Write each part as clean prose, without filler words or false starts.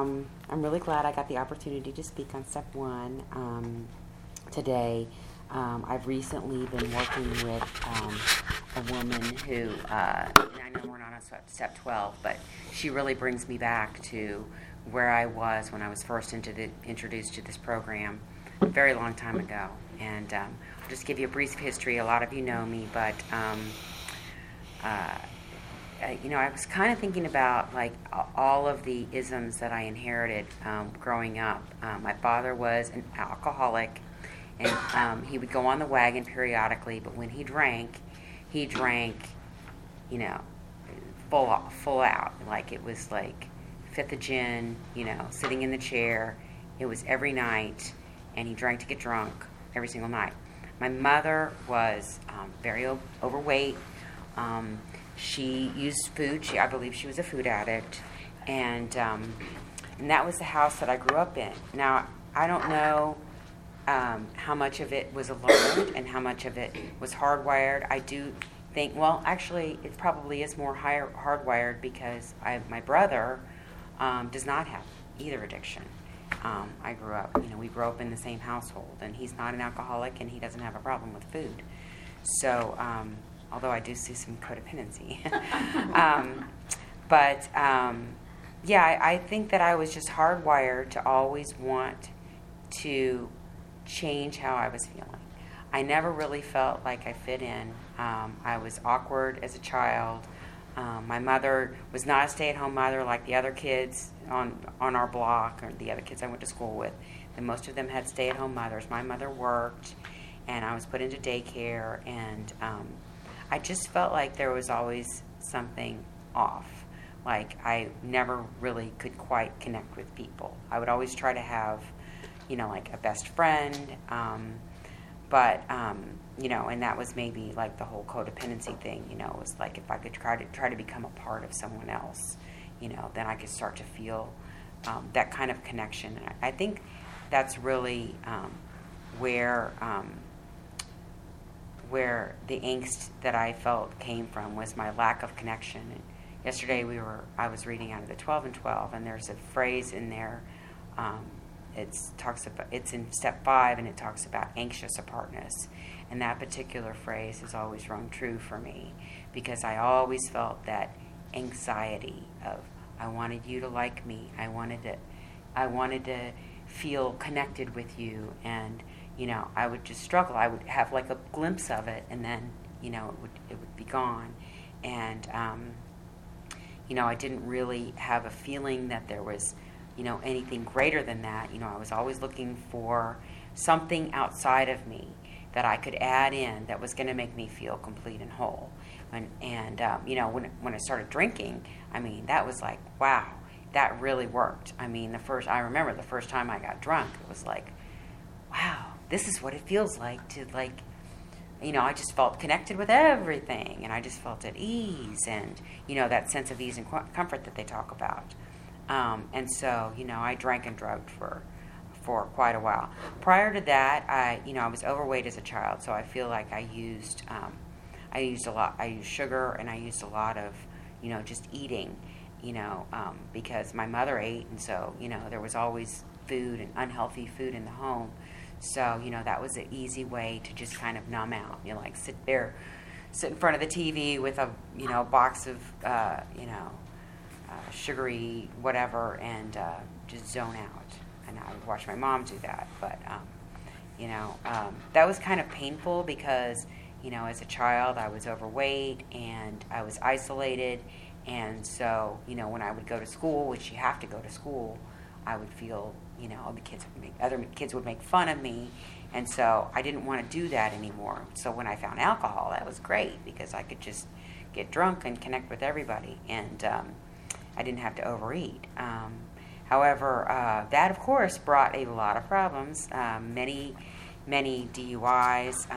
I'm really glad I got the opportunity to speak on Step 1 today. I've recently been working with a woman who, and I know we're not on Step 12, but she really brings me back to where I was when I was first introduced to this program a very long time ago. And I'll just give you a brief history. A lot of you know me, but I was kind of thinking about like all of the isms that I inherited growing up. My father was an alcoholic, and he would go on the wagon periodically. But when he drank, full out. Like it was like fifth of gin, sitting in the chair. It was every night, and he drank to get drunk every single night. My mother was very overweight. She used food. I believe she was a food addict, and that was the house that I grew up in. Now, I don't know how much of it was learned and how much of it was hardwired. I do think, well, actually, it probably is more hardwired because my brother does not have either addiction. We grew up in the same household, and he's not an alcoholic, and he doesn't have a problem with food. So, although I do see some codependency. I think that I was just hardwired to always want to change how I was feeling. I never really felt like I fit in. I was awkward as a child. My mother was not a stay-at-home mother like the other kids on our block or the other kids I went to school with. And most of them had stay-at-home mothers. My mother worked, and I was put into daycare, and I just felt like there was always something off. Like I never really could quite connect with people. I would always try to have, like a best friend, and that was maybe like the whole codependency thing. It was like if I could try to become a part of someone else, then I could start to feel that kind of connection. And I think that's really where the angst that I felt came from was my lack of connection. And yesterday I was reading out of the 12 and 12, and there's a phrase in there. It's in Step 5, and it talks about anxious apartness. And that particular phrase has always rung true for me because I always felt that anxiety of I wanted you to like me. I wanted to feel connected with you, and I would just struggle. I would have like a glimpse of it, and then it would be gone. And I didn't really have a feeling that there was anything greater than that. I was always looking for something outside of me that I could add in that was going to make me feel complete and whole. When I started drinking, that was like, wow, that really worked. I remember the first time I got drunk, it was like, wow, this is what it feels like to I just felt connected with everything, and I just felt at ease, and that sense of ease and comfort that they talk about. And so, I drank and drugged for quite a while. Prior to that, I was overweight as a child, so I feel like I used sugar, and I used a lot of, just eating, because my mother ate, and so, there was always food and unhealthy food in the home. So, that was an easy way to just kind of numb out. Sit in front of the TV with a, box of, sugary whatever, and just zone out. And I would watch my mom do that. But, that was kind of painful because, as a child I was overweight and I was isolated. And so, when I would go to school, which you have to go to school, I would feel, other kids would make fun of me. And so I didn't want to do that anymore. So when I found alcohol, that was great because I could just get drunk and connect with everybody. And I didn't have to overeat. However, that, of course, brought a lot of problems. Many DUIs,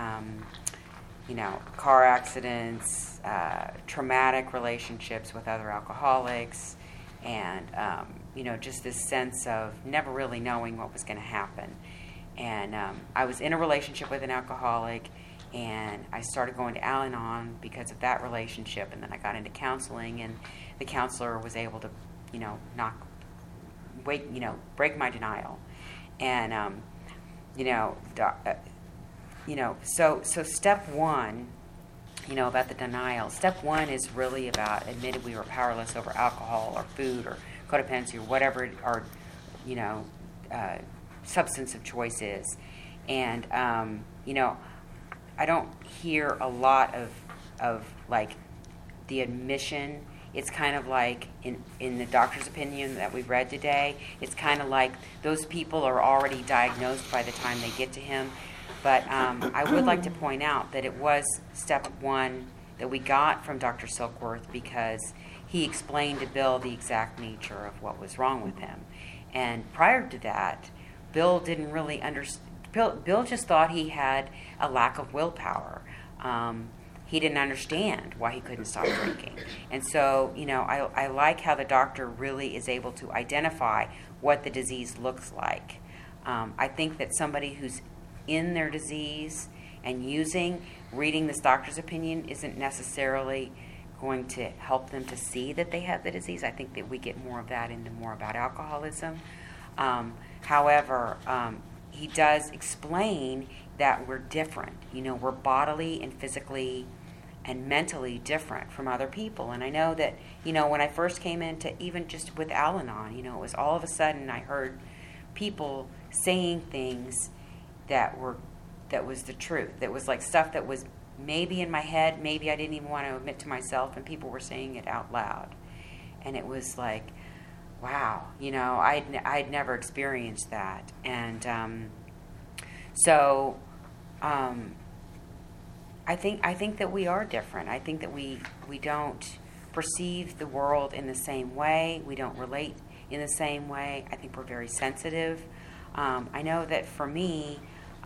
car accidents, traumatic relationships with other alcoholics, and, just this sense of never really knowing what was going to happen. And I was in a relationship with an alcoholic, and I started going to Al-Anon because of that relationship, and then I got into counseling, and the counselor was able to, knock break my denial. And, so step one, about the denial. Step one is really about admitting we were powerless over alcohol or food or codependency or whatever our, substance of choice is. And, I don't hear a lot of like the admission. It's kind of like in the doctor's opinion that we've read today, it's kind of like those people are already diagnosed by the time they get to him. But I would like to point out that it was step one that we got from Dr. Silkworth because he explained to Bill the exact nature of what was wrong with him. And prior to that, Bill didn't really understand. Bill just thought he had a lack of willpower. He didn't understand why he couldn't stop drinking. And so, I like how the doctor really is able to identify what the disease looks like. I think that somebody who's in their disease and reading this doctor's opinion isn't necessarily going to help them to see that they have the disease. I think that we get more of that into more about alcoholism. However, he does explain that we're different. We're bodily and physically and mentally different from other people. And I know that, when I first came into, even just with Al-Anon, it was all of a sudden I heard people saying things that was the truth. That was like stuff that was maybe in my head, maybe I didn't even want to admit to myself, and people were saying it out loud. And it was like, wow, I'd never experienced that. And I think that we are different. I think that we don't perceive the world in the same way. We don't relate in the same way. I think we're very sensitive. I know that for me,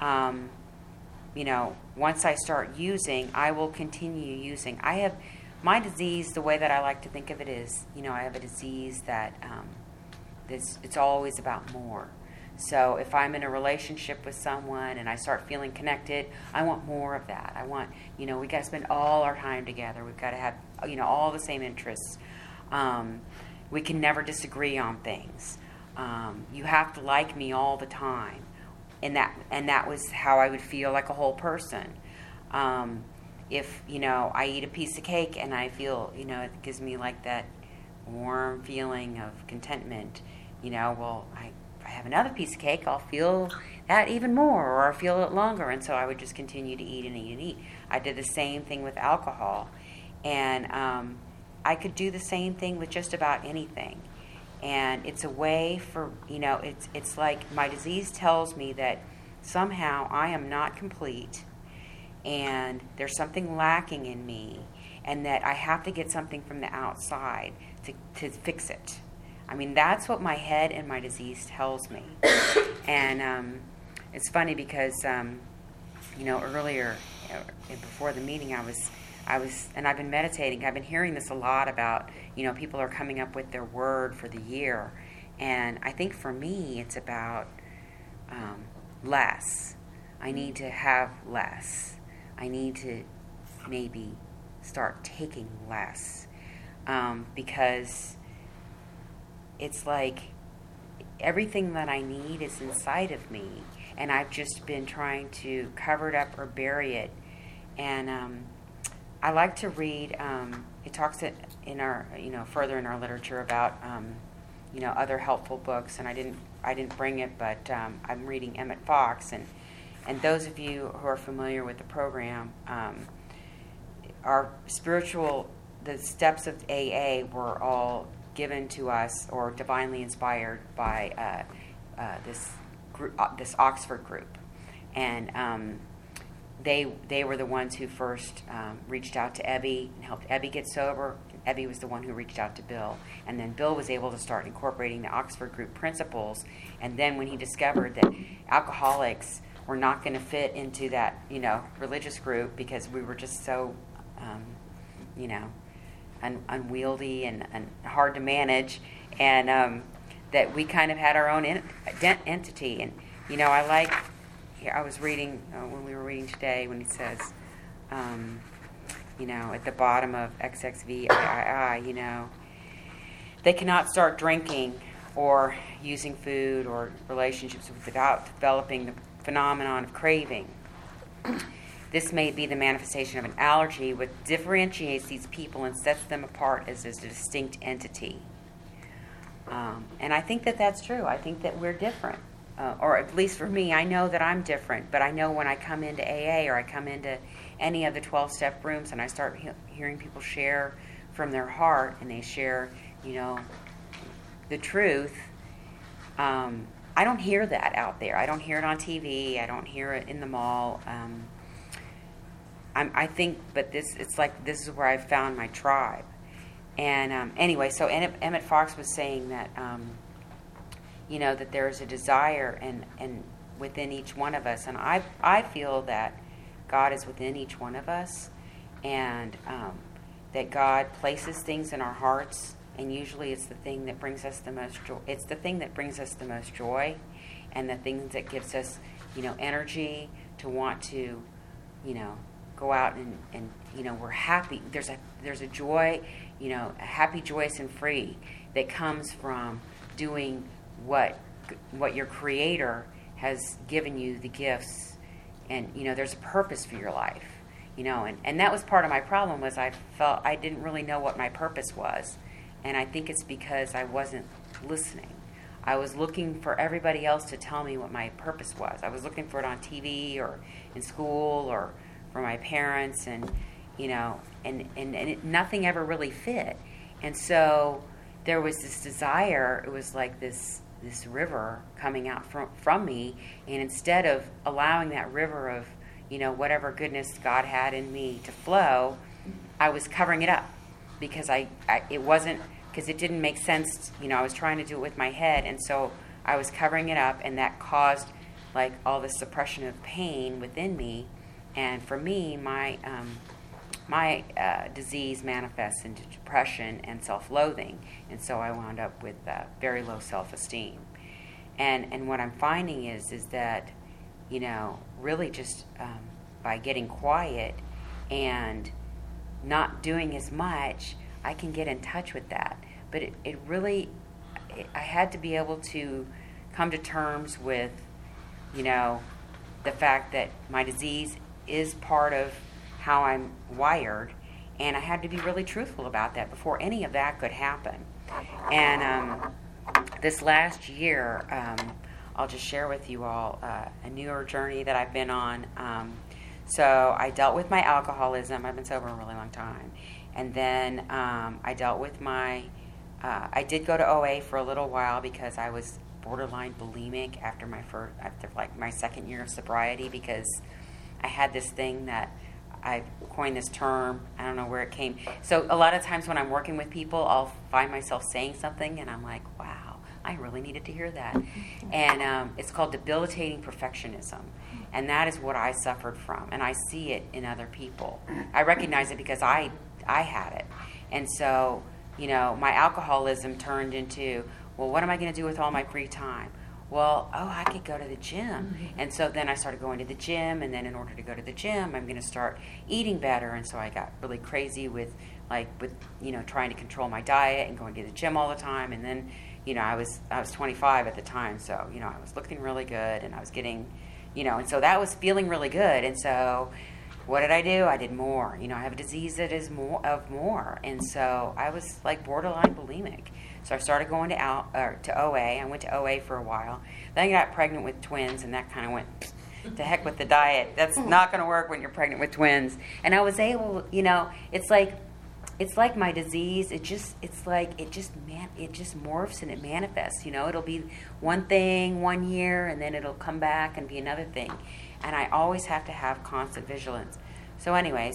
once I start using, I will continue using. I have my disease, the way that I like to think of it is, I have a disease that it's always about more. So if I'm in a relationship with someone and I start feeling connected, I want more of that. I want, we got to spend all our time together. We've got to have, all the same interests. We can never disagree on things. You have to like me all the time. And that was how I would feel like a whole person. If, I eat a piece of cake and I feel, it gives me like that warm feeling of contentment, well, I have another piece of cake, I'll feel that even more, or I'll feel it longer. And so I would just continue to eat and eat and eat. I did the same thing with alcohol. And I could do the same thing with just about anything. And it's a way for, it's like my disease tells me that somehow I am not complete and there's something lacking in me and that I have to get something from the outside to fix it. I mean, that's what my head and my disease tells me. And it's funny because, earlier, before the meeting, I was, and I've been meditating. I've been hearing this a lot about, people are coming up with their word for the year. And I think for me, it's about less. I need to have less. I need to maybe start taking less. Because it's like everything that I need is inside of me. And I've just been trying to cover it up or bury it. And I like to read, it talks in our, further in our literature about, other helpful books. And I didn't bring it, but I'm reading Emmett Fox. And those of you who are familiar with the program, the steps of AA were all given to us or divinely inspired by this Oxford group. And they were the ones who first reached out to Ebby and helped Ebby get sober. Ebby was the one who reached out to Bill. And then Bill was able to start incorporating the Oxford group principles. And then when he discovered that alcoholics were not going to fit into that, religious group because we were just so, unwieldy and hard to manage, and that we kind of had our own entity. And, I was reading, when we were reading today, when he says, at the bottom of XXVII, they cannot start drinking or using food or relationships without developing the phenomenon of craving. This may be the manifestation of an allergy, which differentiates these people and sets them apart as a distinct entity. And I think that that's true. I think that we're different. Or at least for me, I know that I'm different. But I know when I come into AA or I come into any of the 12-step rooms and I start hearing people share from their heart and they share, the truth, I don't hear that out there. I don't hear it on TV. I don't hear it in the mall. I think, but this is where I've found my tribe. And anyway, so Emmett Fox was saying that, that there is a desire and within each one of us. And I feel that God is within each one of us, and that God places things in our hearts, and usually it's the thing that brings us the most joy. It's the thing that brings us the most joy, and the thing that gives us, energy to want to, go out and we're happy. There's a joy, happy, joyous, and free that comes from doing what your Creator has given you, the gifts, and there's a purpose for your life, and that was part of my problem. Was I felt I didn't really know what my purpose was, and I think it's because I wasn't listening. I was looking for everybody else to tell me what my purpose was. I was looking for it on TV or in school or from my parents, and nothing ever really fit. And so there was this desire. It was like this river coming out from me, and instead of allowing that river of whatever goodness God had in me to flow, I was covering it up because it wasn't, because it didn't make sense. I was trying to do it with my head, and so I was covering it up, and that caused like all this suppression of pain within me. And for me, my disease manifests into depression and self-loathing, and so I wound up with very low self-esteem. And what I'm finding is that, really just by getting quiet and not doing as much, I can get in touch with that. But I had to be able to come to terms with, the fact that my disease is part of how I'm wired, and I had to be really truthful about that before any of that could happen. And this last year, I'll just share with you all a newer journey that I've been on. So I dealt with my alcoholism. I've been sober a really long time. And then I dealt with I did go to OA for a little while because I was borderline bulimic after my second year of sobriety, because I had this thing that I coined this term. I don't know where it came. So a lot of times when I'm working with people, I'll find myself saying something and I'm like, wow, I really needed to hear that. And it's called debilitating perfectionism. And that is what I suffered from. And I see it in other people. I recognize it because I had it. And so, my alcoholism turned into, well, what am I going to do with all my free time? Well, I could go to the gym. And so then I started going to the gym, and then in order to go to the gym, I'm going to start eating better. And so I got really crazy with trying to control my diet and going to the gym all the time. And then, I was 25 at the time, so, I was looking really good, and I was getting, and so that was feeling really good. And so what did I do? I did more. I have a disease that is more. And so I was like borderline bulimic. So I started going to OA. I went to OA for a while. Then I got pregnant with twins, and that kind of went to heck with the diet. That's not going to work when you're pregnant with twins. And I was able, it's like my disease. It just morphs and it manifests. It'll be one thing 1 year, and then it'll come back and be another thing. And I always have to have constant vigilance. So then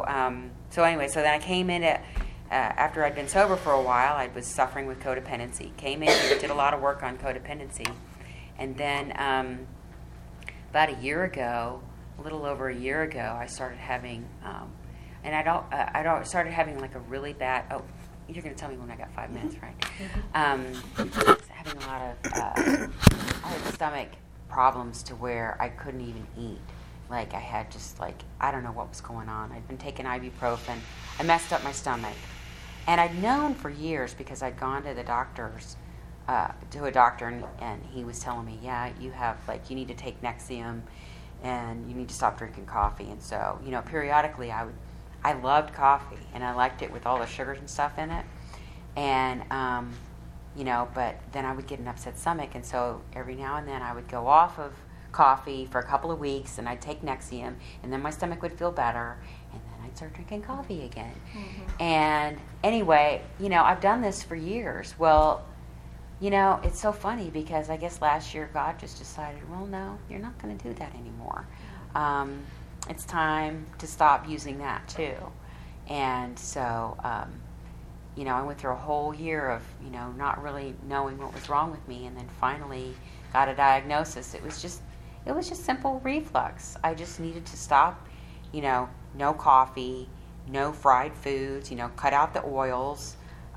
I came in after I'd been sober for a while. I was suffering with codependency. Came in and did a lot of work on codependency. And then about a little over a year ago, I started having, started having like a really bad, you're going to tell me when I got 5 minutes, right? Having a lot of, I had stomach problems to where I couldn't even eat. Like I had just I don't know what was going on. I'd been taking ibuprofen. I messed up my stomach. And I'd known for years, because I'd gone to the doctors, to a doctor, and he was telling me, yeah, you have, like, you need to take Nexium, and you need to stop drinking coffee. And so, periodically I loved coffee, and I liked it with all the sugars and stuff in it. And, but then I would get an upset stomach, and so every now and then I would go off of coffee for a couple of weeks, and I'd take Nexium, and then my stomach would feel better, and then I'd start drinking coffee again. Mm-hmm. And anyway, I've done this for years. Well, it's so funny because I guess last year God just decided, well, no, you're not going to do that anymore. It's time to stop using that too. And so, I went through a whole year of, not really knowing what was wrong with me, and then finally got a diagnosis. It was just simple reflux. I just needed to stop, no coffee, no fried foods, cut out the oils,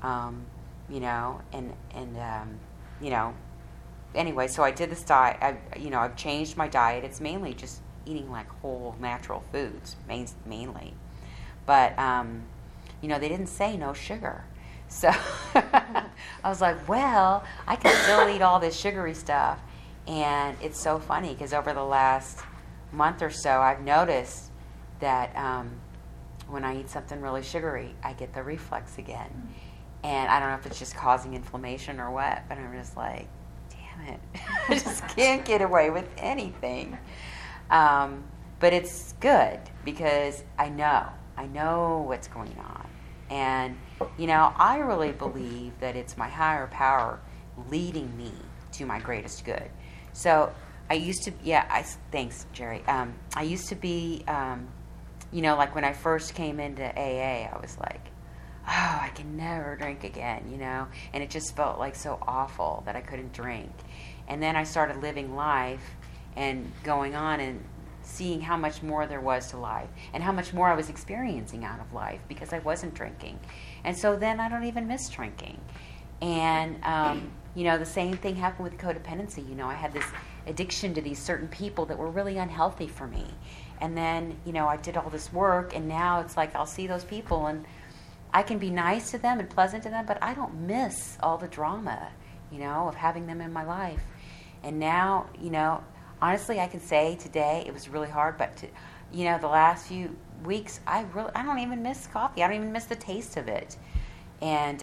anyway, so I did this diet. I've changed my diet. It's mainly just eating like whole natural foods, mainly. But, they didn't say no sugar. So I was like, well, I can still eat all this sugary stuff. And it's so funny because over the last month or so, I've noticed that when I eat something really sugary, I get the reflux again. And I don't know if it's just causing inflammation or what, but I'm just like, damn it. I just can't get away with anything. But it's good because I know what's going on. And, I really believe that it's my higher power leading me to my greatest good. So I used to, thanks, Jerry. I used to be, like when I first came into AA, I was like, oh, I can never drink again, and it just felt like so awful that I couldn't drink. And then I started living life and going on and seeing how much more there was to life and how much more I was experiencing out of life because I wasn't drinking. And so then I don't even miss drinking. And, the same thing happened with codependency. I had this addiction to these certain people that were really unhealthy for me. And then, I did all this work, and now it's like I'll see those people and I can be nice to them and pleasant to them, but I don't miss all the drama, of having them in my life. And now, honestly, I can say today it was really hard, but the last few weeks, I don't even miss coffee. I don't even miss the taste of it. And,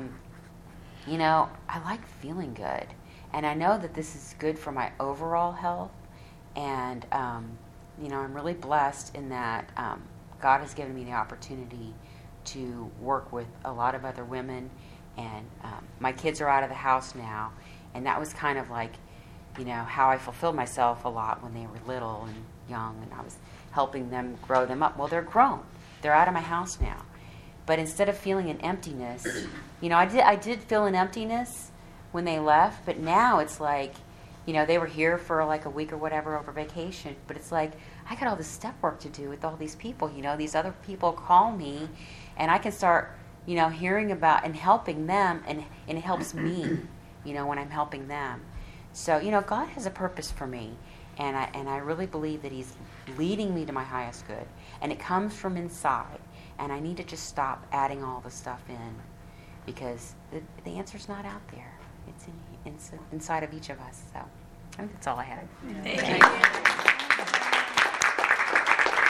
I like feeling good. And I know that this is good for my overall health. And, I'm really blessed in that God has given me the opportunity to work with a lot of other women, and my kids are out of the house now, and that was kind of like, how I fulfilled myself a lot when they were little and young, and I was helping them grow them up. Well, they're grown. They're out of my house now. But instead of feeling an emptiness, I did feel an emptiness when they left, but now it's like, they were here for like a week or whatever over vacation, but it's like, I got all this step work to do with all these people. These other people call me, and I can start, hearing about and helping them, and it helps me, when I'm helping them. So, God has a purpose for me, and I really believe that He's leading me to my highest good, and it comes from inside, and I need to just stop adding all the stuff in, because the answer's not out there. It's inside of each of us. So I think that's all I had. Thank you.